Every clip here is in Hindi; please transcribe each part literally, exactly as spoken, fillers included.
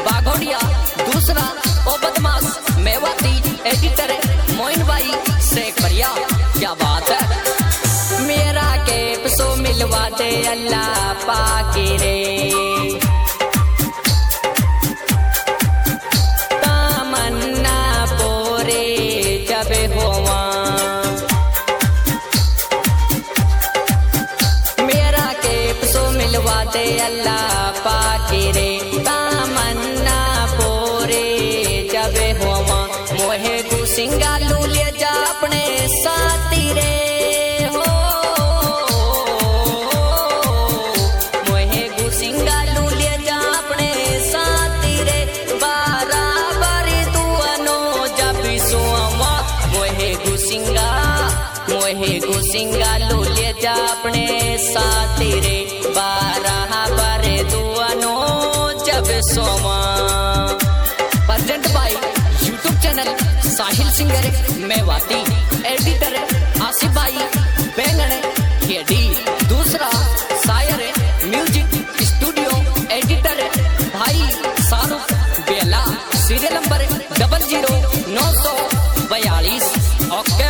बाघोड़िया। दूसरा ओ बदमाश मेवाती एडिटर मोइन भाई शेख बढ़िया, क्या बात है। मेरा केप सो मिलवा दे अल्लाह पाकी रे, तमन्ना पोरे जब होवा। मेरा केप सो मिलवा दे अल्लाह पाकी रे, तमन्ना पोरे जब होवा। मोहे गुसिंगा लूलिया जा अपने साथी रे, मोहे गुसिंगा लूलिया जा अपने साथी रे, बारह बारे दुआनो जब सोमा। Present by YouTube channel Sahil singer Mewati, editor Asif भाई बेंगणे खेड़ी। दूसरा शायर म्यूजिक स्टूडियो एडिटर भाई Shahrukh Bela, serial number double zero नौ सौ बयालीस। ओके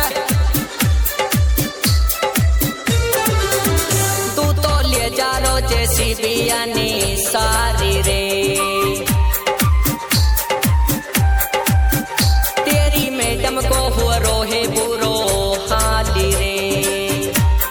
जारो जैसी बियानी सारी रे, तेरी मैडम को हुआ रोहे बुरो हाली रे।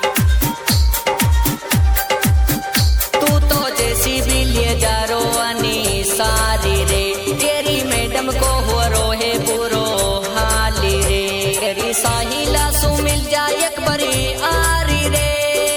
तू तो जैसी भी लिए जारो अनी सारी रे, तेरी मैडम को हुआ रोहे बुरो हाली रे। तेरी साहिला सु मिल जाए एक बड़ी आरी रे,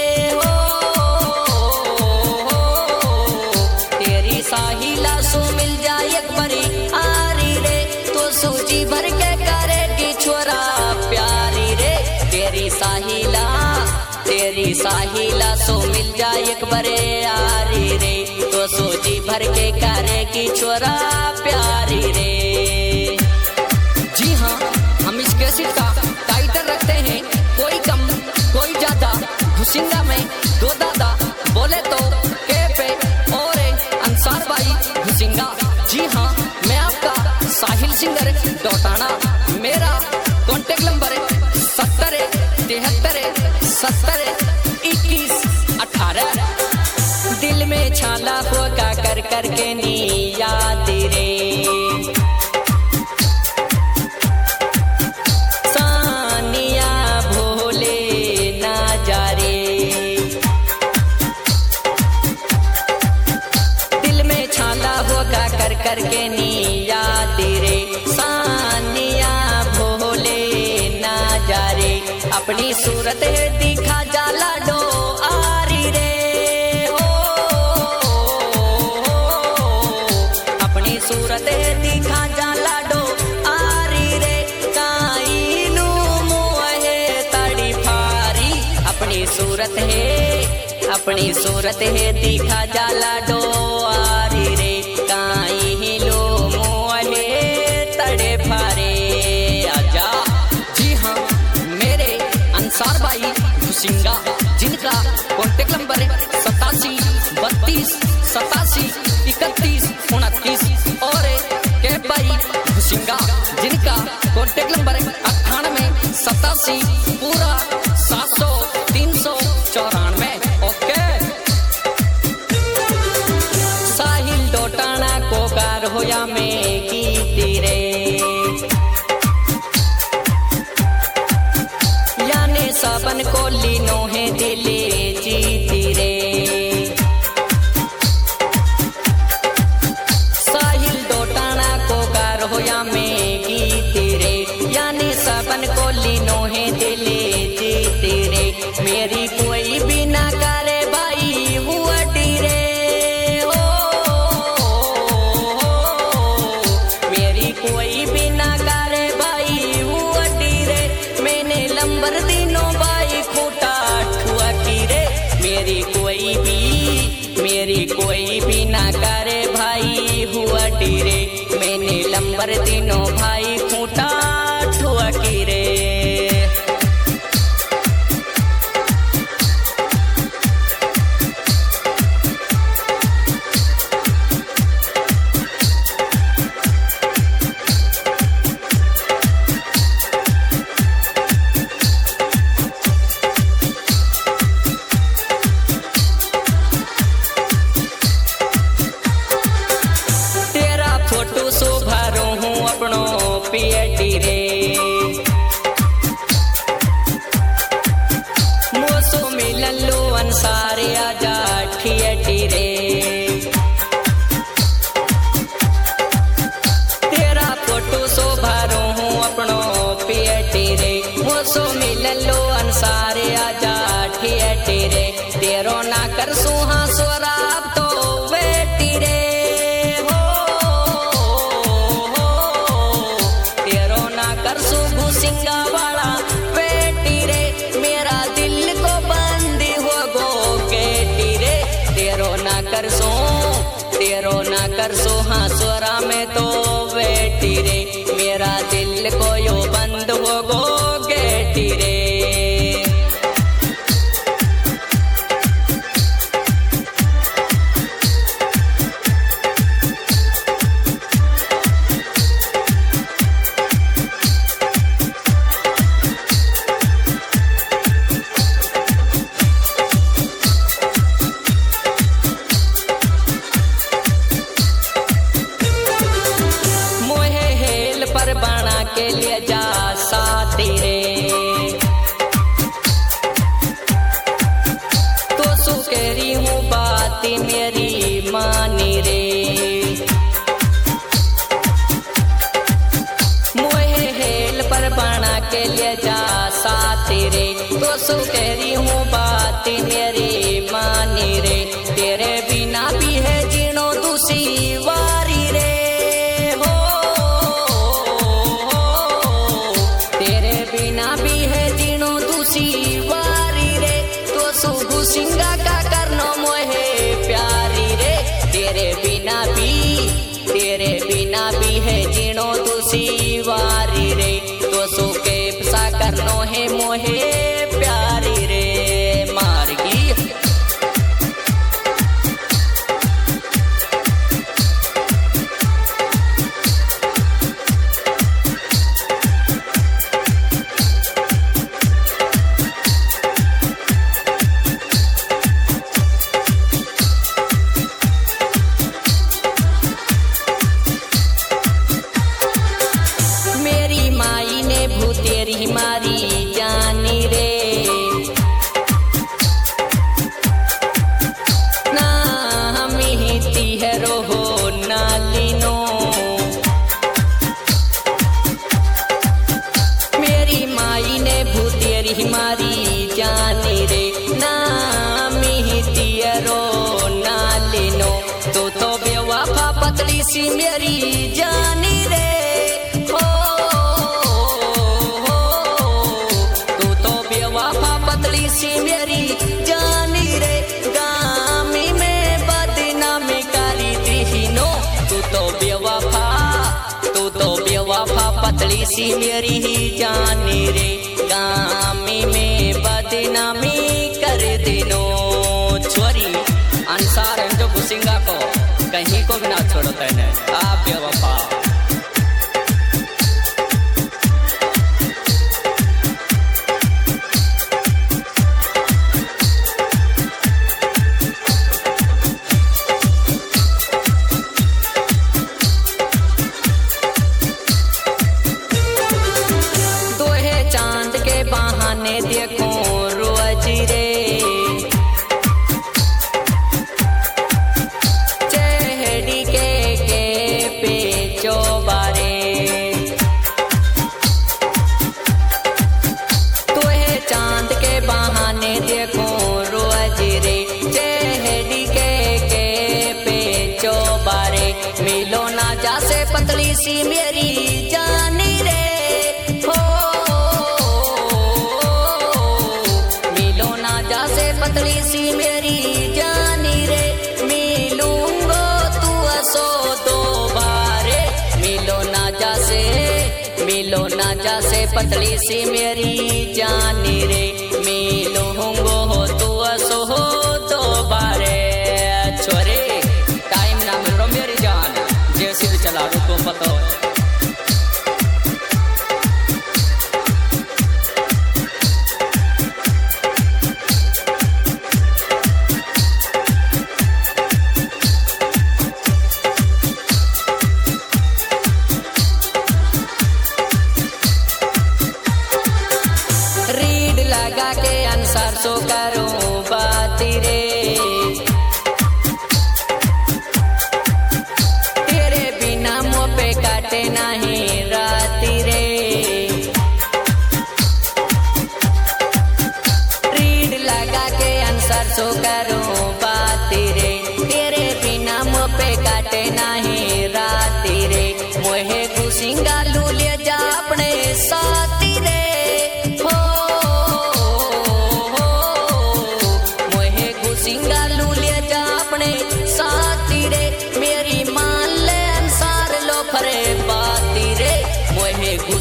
साहिला सो मिल जाए एक बड़ी आरी रे, तो सूजी भर के करेगी छोरा प्यारी रे। तेरी साहिला तेरी साहिला सो मिल जाए एक बड़े आरी रे, तो सूजी भर के करेगी छोरा प्यारी रे। जी हाँ, हम इस कैसेट का टाइटल रखते हैं कोई कम कोई ज्यादा, घुसिंगा में दो दादा बोले तो के और अंसार भाई घुसिंगा। जी हाँ, मैं आपका साहिल सिंगर डोटाना। मेरा कॉन्टेक्ट नंबर सत्तर तिहत्तर सत्तर इक्कीस अठारह। दिल में छाला फोका कर कर के नी याद रे, सानिया भोले ना जा रे। कर कर के नी याद रे, सानिया भोले ना जा रे। अपनी सूरत दिखा जाला डो आरी रे, ओ, अपनी सूरत दिखा जाला डो आरी रे। काईलू मुहे तड़ी फारी, अपनी सूरत है अपनी सूरत है दिखा जाला डो आरी रे। काई लो मोहे तड़े फारे आजा। जी हाँ, मेरे अंसार भाई घुसिंगा, जिनका कॉन्टेक्ट नंबर सतासी बत्तीस सतासी इकतीस उनतीस। और के भाई घुसिंगा, जिनका कॉन्टेक्ट नंबर अट्ठानवे सतासी पूरा सात सौ तीन सौ चौरानवे। ओके साहिल डोटाना को कार होया में गीती रे, याने साबन को लीनो है दिले जीती रे। साहिल डोटाना को कार होया में गीती रे, याने साबन को लीनो है दिले जीती रे। मेरी कोई भी ना करे भाई हुआ डीरे, कोई भी ना करे भाई हुआ डीरे। मैंने लंबर दिनों भाई खूटा ठुआ की रे। मेरी कोई भी मेरी कोई भी ना करे भाई हुआ डीरे। मैंने लंबर दिनों भाई खूटा ठुआ की रे। पियटी रे मोसो मिललो अंसारे आजा ठियटी रे तेरा फोटो सो भरो हूँ अपनो पियटी रे मोसो मिललो अंसारे आजा ठियटी रे तेरो ना कर सुहा स्वराब तो बेटी रे हो, हो तेरो ना कर सुबह सिंगा वाला बेटी रे मेरा दिल को बंदी हो गो गेटी रे तेरो ना कर सो तेरो ना कर सो हाँ स्वरा में तो बेटी रे मेरा दिल को यो बंद हो गो गेटी रे बना के लिए जा साथी रे तो सुकेरी हूँ बात मेरी मानी रे मोहे हेल पर बना के लिए जा साथी रे तो सुकेरी हूँ बात मेरी मानी रे तेरे बिना भी है जीनो दूसरी वारी रे बिना भी है जीनो दूसरी वारी रे तो सुबह सिंगा का करनो मोहे प्यारी रे तेरे बिना भी तेरे बिना भी है जीनो दूसरी वारी रे तो सुके सा करनो है मोहे प्यारी रे मारगी तेरी मारी जानी रे ना हम ही तिहरो हो नालिनो मेरी माई ने भूतेरी मारी जानी रे ना हम ही तिहरो नालिनो तो तो बेवफा पतली सी मेरी जानी रे पतली सी मेरी जानी रे गामी में बदनामी करी दीनो तू तो बेवफा तू तो बेवफा पतली सी मेरी ही जानी रे गामी में बदनामी कर दीनो छोरी अंसार जो घुसिंगा को कहीं को भी ना छोड़ो तेने आप बेवफा बहाने देखो रोज रे चेहड़ी के के पे चौबारे तोहे चांद के बहाने देखो रोज रे चेहड़ी के के पे चौबारे मिलो ना जा से पतली सी मेरी जानी रे पतली सी मेरी जानी रे मिलूंगो तू असो दो बारे मिलो ना जा से मिलो ना जा से पतली सी मेरी जानी रे मिलूंगो तू असो दो बारे छोरे टाइम ना मिल रहा मेरी जान जैसे भी चला रुको पतो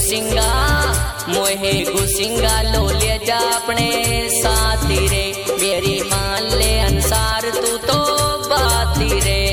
गुसिंगा मोहे गुसिंगा लो ले जा अपने साथी रे, मेरी मान ले अंसार तू तो बाती रे।